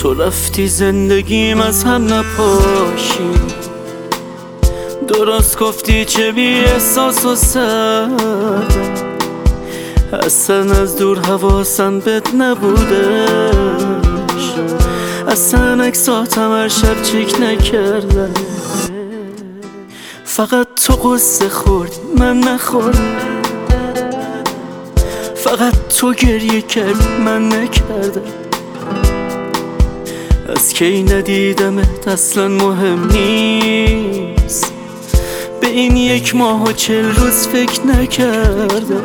تو رفتی زندگیم از هم نپاشی، درست گفتی چه بی احساس و سردم، اصلا از دور حواسم بهت نبودش، اصلا عکساتم هر شب چک نکردم، فقط تو قصه خوردی من نخوردم، فقط تو گریه کردی من نکردم، از کی ندیدمت اصلا مهم نیست، به این 1 ماه و 40 روز فکر نکردم.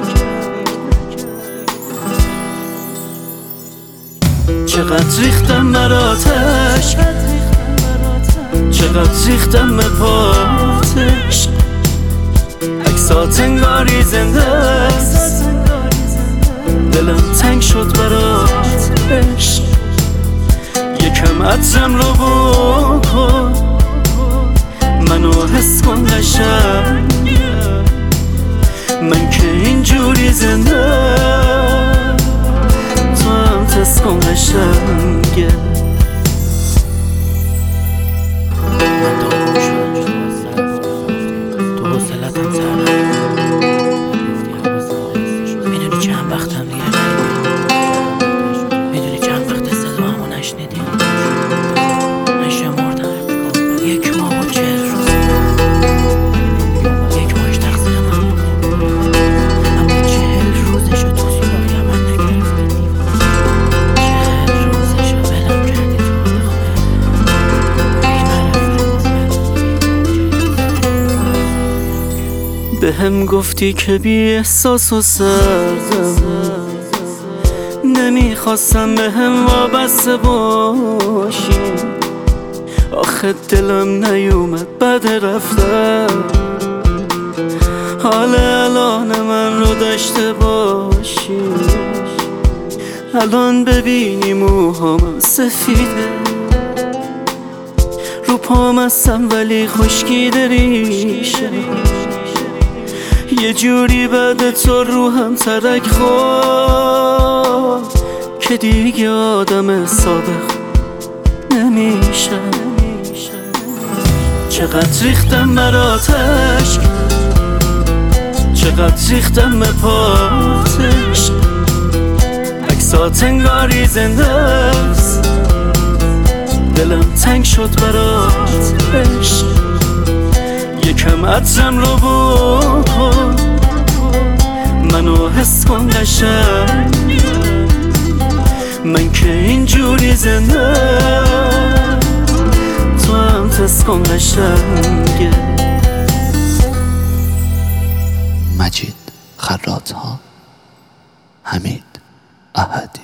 چقدر ریختم براتش، چقدر ریختم به پاتش، عکسات انگاری زنده است، دلم تنگ شد برات عشق، یکم عطرم رو بکن، منو حس کن قشنگ، من که اینجوری زنده، تو هم تست کن قشنگه. من داغون شدم تو حوصلتم سر میدونی چند وقتم دیگه میدونی چند وقت صدامو نشنیدی، من شمردم 1 ماه و 40 روز، 1 ماهش تقصیر من بود، اما 40 روزشو تو سراغ من نگرفتی، 40 روزشو ولم کردی تو به هم گفتی که بی احساس و سردم، نمیخواستم به هم وابسته باشی، آخه دلم نیومد بعد رفتم، حال الان من رو داشته باشی، الان ببینی موهام سفیده، رو پام هستم ولی خشکیده ریشم، یه جوری بعد تو روحم ترک خورد که دیگه آدم صادق نمیشم. چقدر ریختم براتش، چقدر ریختم به پاتش، عکسات انگاری زنده است، دلم تنگ شد برات عشق، یکم عطرم رو بکن، منو حس کن قشنگ، من که اینجوری زنده، تو هم تست کن قشنگه. مجید خراط‌ها، حمید احدی.